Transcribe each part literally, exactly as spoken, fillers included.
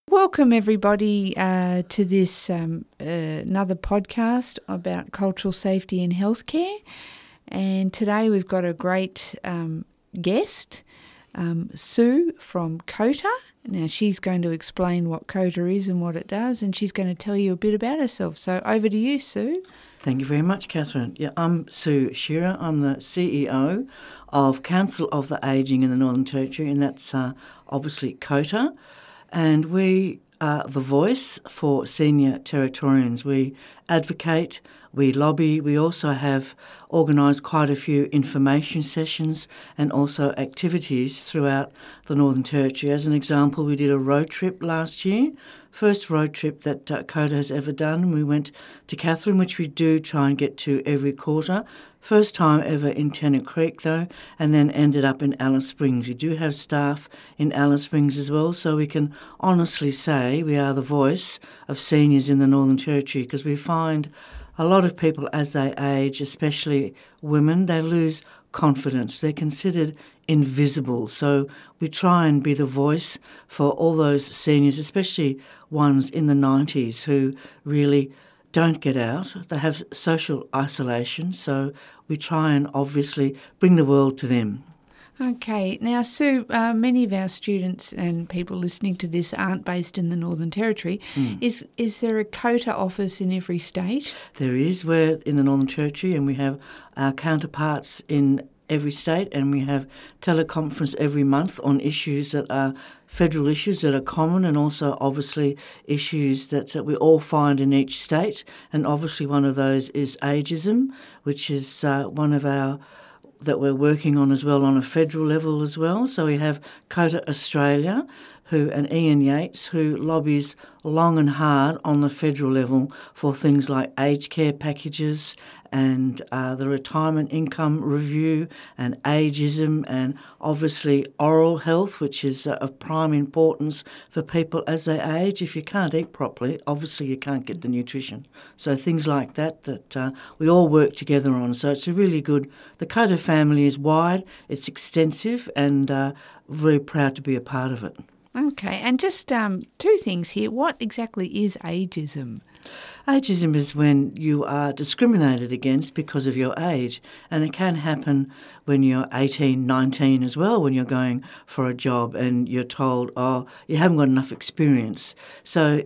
Welcome everybody uh, to this um, uh, another podcast about cultural safety in healthcare. And today we've got a great um, guest, um, Sue from COTA. Now she's going to explain what COTA is and what it does, and she's going to tell you a bit about herself. So over to you, Sue. Thank you very much, Catherine. Yeah, I'm Sue Shearer. I'm the C E O of Council of the Ageing in the Northern Territory, and that's uh, obviously COTA. And we are the voice for senior Territorians. We advocate, we lobby, we also have organised quite a few information sessions and also activities throughout the Northern Territory. As an example, we did a road trip last year, first road trip that uh, COTA has ever done. We went to Katherine, which we do try and get to every quarter. First time ever in Tennant Creek though, and then ended up in Alice Springs. We do have staff in Alice Springs as well, so we can honestly say we are the voice of seniors in the Northern Territory, because we find a lot of people as they age, especially women, they lose confidence. They're considered invisible. So we try and be the voice for all those seniors, especially ones in the nineties who really don't get out. They have social isolation, so we try and obviously bring the world to them. Okay. Now, Sue, uh, many of our students and people listening to this aren't based in the Northern Territory. Mm. Is is there a COTA office in every state? There is. We're in the Northern Territory and we have our counterparts in every state, and we have teleconference every month on issues that are federal issues that are common, and also obviously issues that, that we all find in each state. And obviously one of those is ageism, which is uh, one of our that we're working on as well on a federal level as well. So we have COTA Australia, who and Ian Yates, who lobbies long and hard on the federal level for things like aged care packages and uh, the retirement income review and ageism, and obviously oral health, which is uh, of prime importance for people as they age. If you can't eat properly, obviously you can't get the nutrition. So things like that that uh, we all work together on. So it's a really good, the COTA family is wide, it's extensive, and uh, very proud to be a part of it. Okay, and just um, two things here. What exactly is ageism? Ageism is when you are discriminated against because of your age, and it can happen when you're eighteen, nineteen as well, when you're going for a job and you're told, oh, you haven't got enough experience. So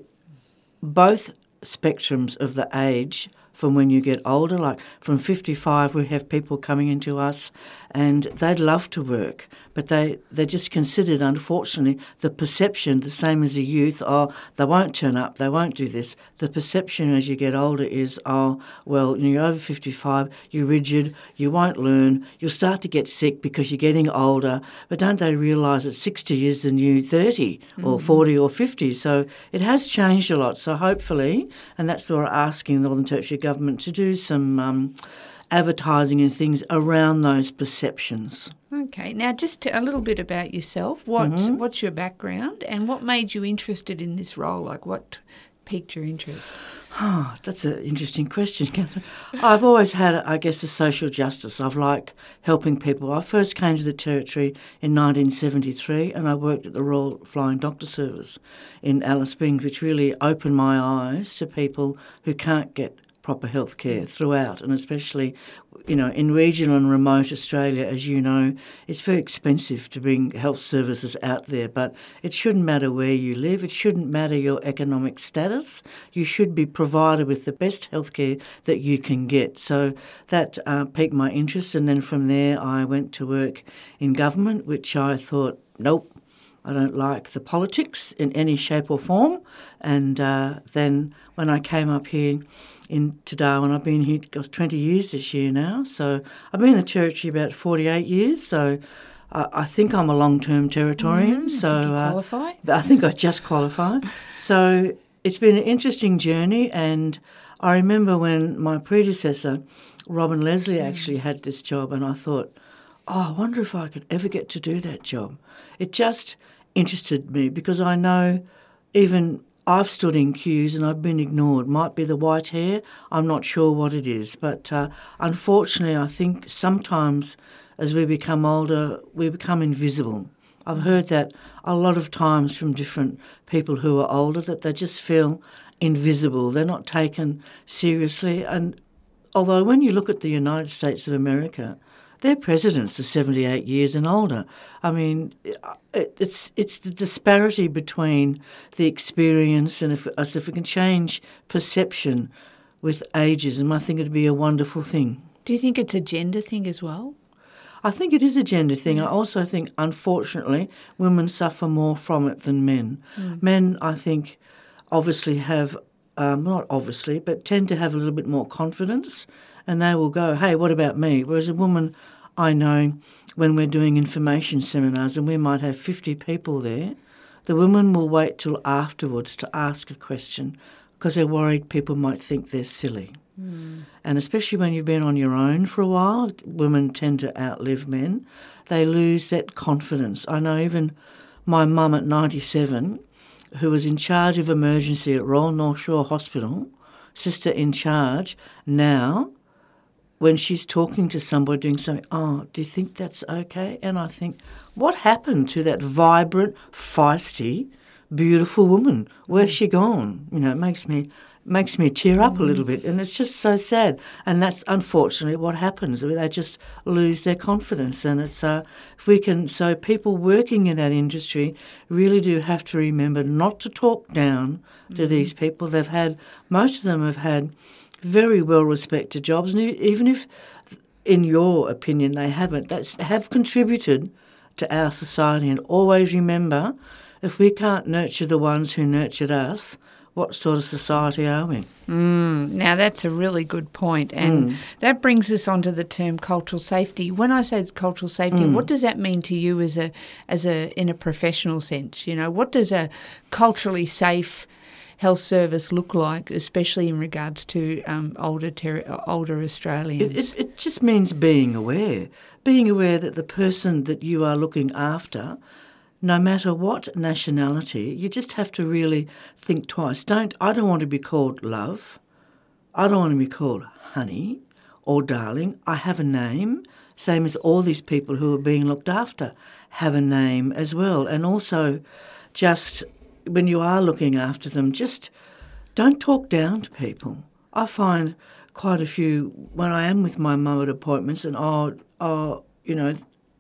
both spectrums of the age from when you get older, like from fifty-five, we have people coming into us and they'd love to work, but they, they're just considered, unfortunately, the perception, the same as a youth, oh, they won't turn up, they won't do this. The perception as you get older is, oh, well, you're over fifty-five, you're rigid, you won't learn, you'll start to get sick because you're getting older, but don't they realise that sixty is the new thirty mm-hmm. or forty or fifty? So it has changed a lot. So hopefully, and that's what we're asking the Northern Territory Government to do some um, advertising and things around those perceptions. Okay, now just a little bit about yourself. What mm-hmm. What's your background and what made you interested in this role? Like what piqued your interest? Oh, that's an interesting question, Catherine. I've always had, I guess, a social justice. I've liked helping people. I first came to the Territory in nineteen seventy-three and I worked at the Royal Flying Doctor Service in Alice Springs, which really opened my eyes to people who can't get proper health care throughout, and especially, you know, in regional and remote Australia, as you know, it's very expensive to bring health services out there, but it shouldn't matter where you live, it shouldn't matter your economic status, you should be provided with the best health care that you can get. So that uh, piqued my interest, and then from there I went to work in government, which I thought, nope, I don't like the politics in any shape or form. And uh, then when I came up here in to Darwin, I've been here gosh, twenty years this year now. So I've been in the Territory about forty-eight years. So I, I think I'm a long-term Territorian. Mm, so I think you uh, qualify. I think I just qualify. So it's been an interesting journey. And I remember when my predecessor, Robin Leslie, actually had this job, and I thought, oh, I wonder if I could ever get to do that job. It just interested me because I know even I've stood in queues and I've been ignored. Might be the white hair, I'm not sure what it is. But uh, unfortunately, I think sometimes as we become older, we become invisible. I've heard that a lot of times from different people who are older, that they just feel invisible. They're not taken seriously. And although when you look at the United States of America, their presidents are seventy-eight years and older. I mean, it's it's the disparity between the experience, and if, as if we can change perception with ageism, I think it'd be a wonderful thing. Do you think it's a gender thing as well? I think it is a gender thing. I also think, unfortunately, women suffer more from it than men. Mm. Men, I think, obviously have, um, not obviously, but tend to have a little bit more confidence, and they will go, hey, what about me? Whereas a woman, I know, when we're doing information seminars and we might have fifty people there, the women will wait till afterwards to ask a question because they're worried people might think they're silly. Mm. And especially when you've been on your own for a while, women tend to outlive men. They lose that confidence. I know even my mum at ninety-seven, who was in charge of emergency at Royal North Shore Hospital, sister in charge, now when she's talking to somebody doing something, oh, do you think that's okay? And I think, what happened to that vibrant, feisty, beautiful woman? Where's she gone? You know, it makes me makes me tear up a little bit, and it's just so sad. And that's unfortunately what happens. They just lose their confidence, and it's uh, if we can. So people working in that industry really do have to remember not to talk down to mm-hmm. these people. They've had most of them have had very well respected jobs, and even if, in your opinion, they haven't, that's have contributed to our society. And always remember, if we can't nurture the ones who nurtured us, what sort of society are we? Mm, now, that's a really good point, and mm. that brings us on to the term cultural safety. When I say cultural safety, mm. what does that mean to you as a as a in a professional sense? You know, what does a culturally safe health service look like, especially in regards to um, older ter- older Australians? It, it, it just means being aware, being aware that the person that you are looking after, no matter what nationality, you just have to really think twice. Don't I don't want to be called love. I don't want to be called honey or darling. I have a name, same as all these people who are being looked after have a name as well. And also, just when you are looking after them, just don't talk down to people. I find quite a few, when I am with my mum at appointments, and oh, oh, you know,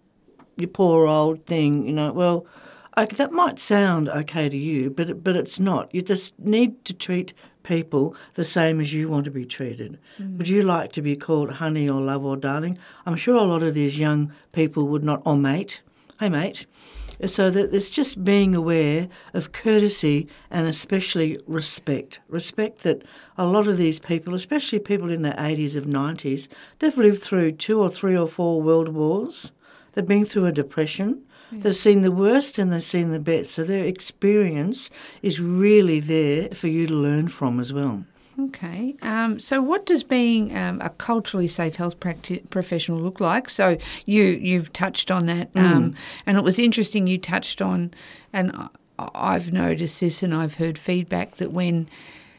you poor old thing, you know, well, okay, that might sound okay to you, but it, but it's not. You just need to treat people the same as you want to be treated. Mm. Would you like to be called honey or love or darling? I'm sure a lot of these young people would not, or mate, hey mate. So that it's just being aware of courtesy and especially respect. Respect that a lot of these people, especially people in their eighties and nineties, they've lived through two or three or four world wars. They've been through a depression. Yeah. They've seen the worst and they've seen the best. So their experience is really there for you to learn from as well. Okay. Um, so what does being um, a culturally safe health practi- professional look like? So you, you've touched on that, um, mm. and it was interesting you touched on, and I've noticed this and I've heard feedback that when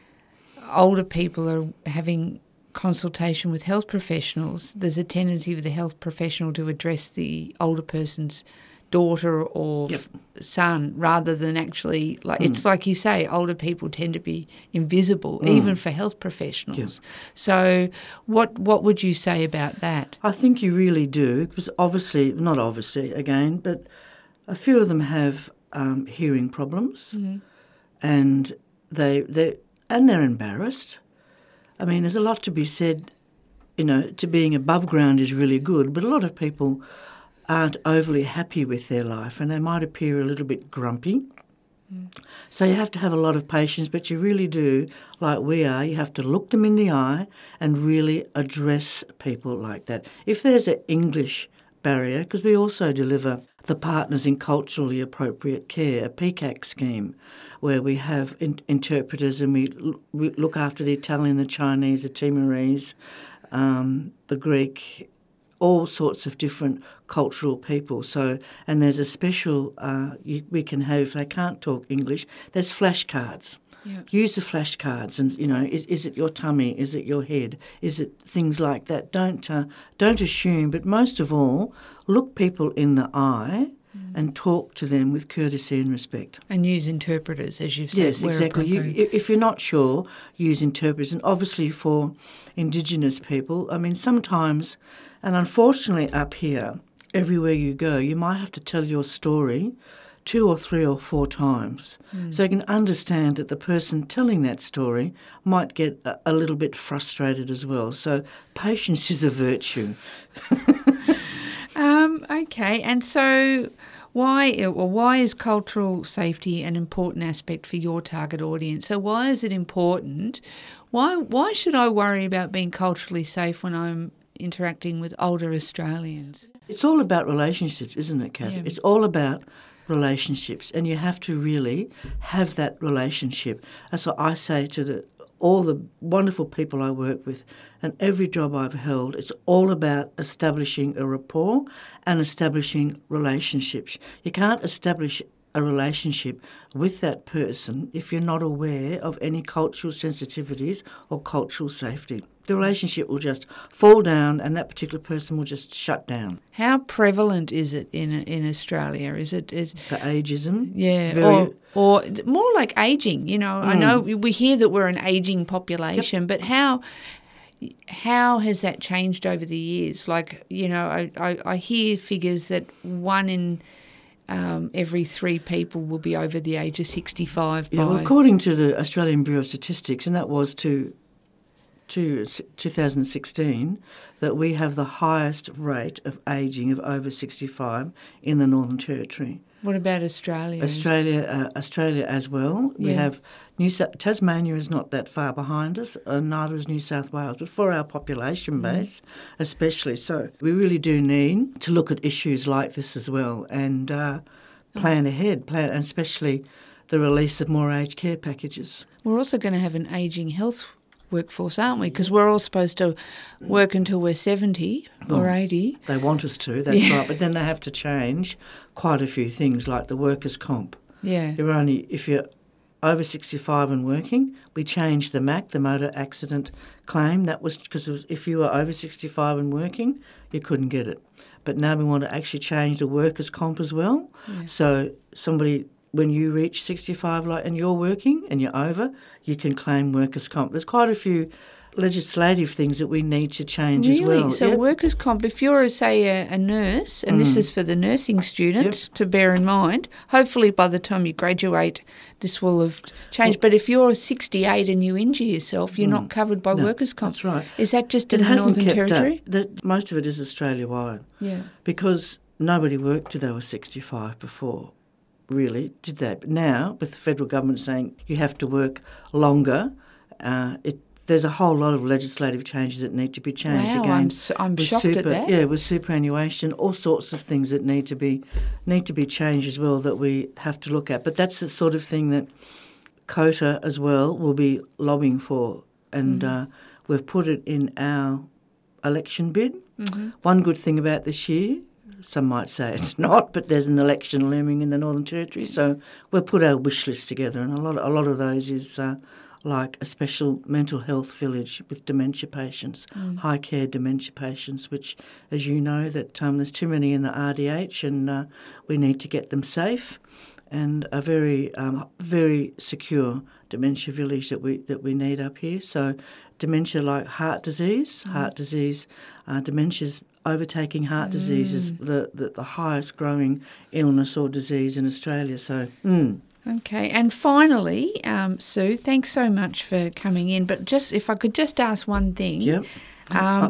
older people are having consultation with health professionals, there's a tendency for the health professional to address the older person's daughter or yep. son rather than actually, like mm. it's like you say, older people tend to be invisible, mm. even for health professionals. Yep. So what what would you say about that? I think you really do, because obviously, not obviously again, but a few of them have um, hearing problems mm. and they they and they're embarrassed. I mean, there's a lot to be said, you know, to being above ground is really good, but a lot of people aren't overly happy with their life and they might appear a little bit grumpy. Mm. So you have to have a lot of patience, but you really do, like we are, you have to look them in the eye and really address people like that. If there's an English barrier, because we also deliver the Partners in Culturally Appropriate Care, a P C A C scheme, where we have in- interpreters and we, l- we look after the Italian, the Chinese, the Timorese, um, the Greek, all sorts of different cultural people. So, and there's a special, uh, you, we can have, if they can't talk English, there's flashcards. Yeah. Use the flashcards and, you know, is, is it your tummy? Is it your head? Is it things like that? Don't uh, don't assume, but most of all, look people in the eye mm. and talk to them with courtesy and respect. And use interpreters, as you've said. Yes, exactly. You, if you're not sure, use interpreters. And obviously for Indigenous people, I mean, sometimes, and unfortunately up here, everywhere you go, you might have to tell your story two or three or four times. Mm. So you can understand that the person telling that story might get a, a little bit frustrated as well. So patience is a virtue. um, okay, and so why, well, why is cultural safety an important aspect for your target audience? So why is it important? Why, why should I worry about being culturally safe when I'm interacting with older Australians? It's all about relationships, isn't it, Kath? Yeah. It's all about relationships, and you have to really have that relationship. That's what I say to the, all the wonderful people I work with, and every job I've held, it's all about establishing a rapport and establishing relationships. You can't establish a relationship with that person if you're not aware of any cultural sensitivities or cultural safety. The relationship will just fall down and that particular person will just shut down. How prevalent is it in in Australia? Is it is the ageism? Yeah, very, or or more like ageing. You know, mm. I know we hear that we're an ageing population, yep. but how how has that changed over the years? Like, you know, I I, I hear figures that one in Um, every three people will be over the age of sixty-five. Yeah, by well, according to the Australian Bureau of Statistics, and that was to, to two thousand sixteen, that we have the highest rate of ageing of over sixty-five in the Northern Territory. What about Australia? Australia, uh, Australia as well. We yeah. have New Sa- Tasmania is not that far behind us, uh, neither is New South Wales. But for our population base, mm. especially, so we really do need to look at issues like this as well and uh, plan oh. ahead, plan, and especially the release of more aged care packages. We're also going to have an ageing health workforce, aren't we? Because we're all supposed to work until we're seventy well, or eighty. They want us to, that's yeah. right. But then they have to change quite a few things, like the workers' comp. Yeah. You're only, if you're over sixty-five and working, we changed the M A C, the motor accident claim. That was because if you were over sixty-five and working, you couldn't get it. But now we want to actually change the workers' comp as well. Yeah. So somebody, when you reach sixty-five like, and you're working and you're over, you can claim workers' comp. There's quite a few legislative things that we need to change really? as well. Really? So yep. workers' comp, if you're, say, a, a nurse, and mm. this is for the nursing students yep. to bear in mind, hopefully by the time you graduate this will have changed. Well, but if you're sixty-eight and you injure yourself, you're mm. not covered by no, workers' comp. That's right. Is that just in it the Northern kept Territory? That, most of it is Australia-wide. Yeah. Because nobody worked till they were sixty-five before. Really did that. But now, with the federal government saying you have to work longer, uh, it, there's a whole lot of legislative changes that need to be changed. Wow, again. I'm, so, I'm shocked super, at that. Yeah, with superannuation, all sorts of things that need to be need to be changed as well that we have to look at. But that's the sort of thing that COTA as well will be lobbying for, and mm-hmm. uh, we've put it in our election bid. Mm-hmm. One good thing about this year, some might say it's not, but there's an election looming in the Northern Territory, so we've put our wish list together, and a lot, a lot of those is uh, like a special mental health village with dementia patients, mm. high care dementia patients, which, as you know, that um, there's too many in the R D H, and uh, we need to get them safe, and a very, um, very secure dementia village that we that we need up here. So, dementia like heart disease, mm. heart disease, uh, dementia's overtaking heart mm. disease is the, the, the highest growing illness or disease in Australia. So, mm. Okay, and finally, um, Sue, thanks so much for coming in. But just if I could just ask one thing. Yep. Um,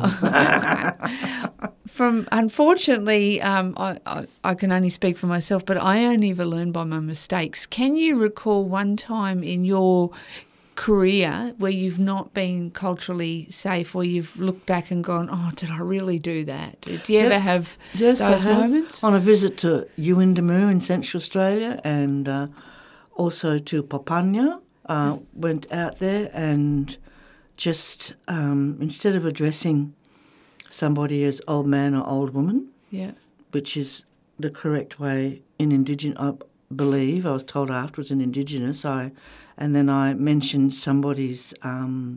from unfortunately, um, I, I, I can only speak for myself, but I only ever learn by my mistakes. Can you recall one time in your career where you've not been culturally safe, or you've looked back and gone, oh, did I really do that? Do you yep. ever have yes, those I have. moments? On a visit to Yuendamu in Central Australia, and uh, also to Papunya, uh, mm. went out there and just um, instead of addressing somebody as old man or old woman, yeah, which is the correct way in Indigenous, I believe, I was told afterwards in Indigenous, I, and then I mentioned somebody's, um,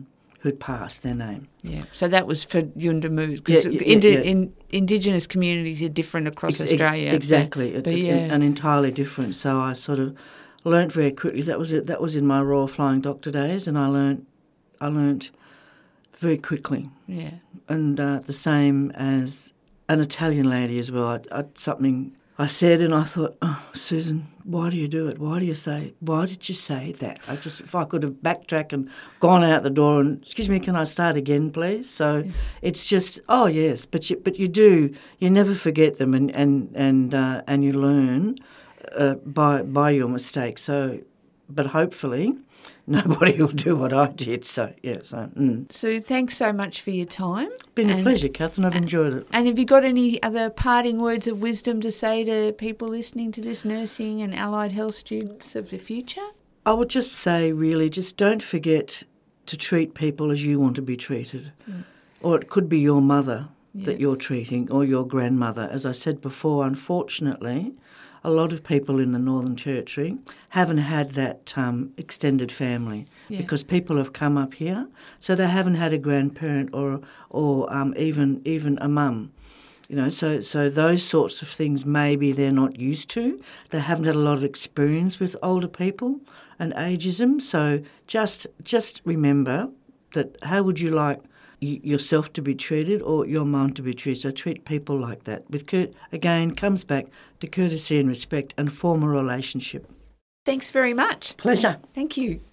who'd passed their name. Yeah, so that was for Yuendamu, because Yeah, yeah, indi- yeah. in, Indigenous communities are different across Ex- ex- Australia. exactly, but, it- but it- yeah. and entirely different. So I sort of learnt very quickly. That was it. That was in my Royal Flying Doctor days, and I learnt, I learnt very quickly. Yeah. And uh, the same as an Italian lady as well. I, I, something I said, and I thought, oh, Susan, why do you do it? Why do you say? Why did you say that? I just, if I could have backtracked and gone out the door and, excuse me, can I start again, please? So yeah. It's just, oh yes, but you, but you do, you never forget them, and and and uh, and you learn uh, by by your mistakes. So, but hopefully, nobody will do what I did. So yeah, so. Mm. So thanks so much for your time. Been a and, pleasure, Catherine. I've enjoyed it. And have you got any other parting words of wisdom to say to people listening to this, nursing and allied health students of the future? I would just say, really, just don't forget to treat people as you want to be treated. Mm. Or it could be your mother yeah. that you're treating, or your grandmother. As I said before, unfortunately, a lot of people in the Northern Territory haven't had that um, extended family yeah. because people have come up here, so they haven't had a grandparent or or um, even even a mum. You know, so so those sorts of things maybe they're not used to. They haven't had a lot of experience with older people and ageism. So just just remember that how would you like yourself to be treated or your mum to be treated. So treat people like that. With cur- Again, comes back to courtesy and respect and form a relationship. Thanks very much. Pleasure. Thank you.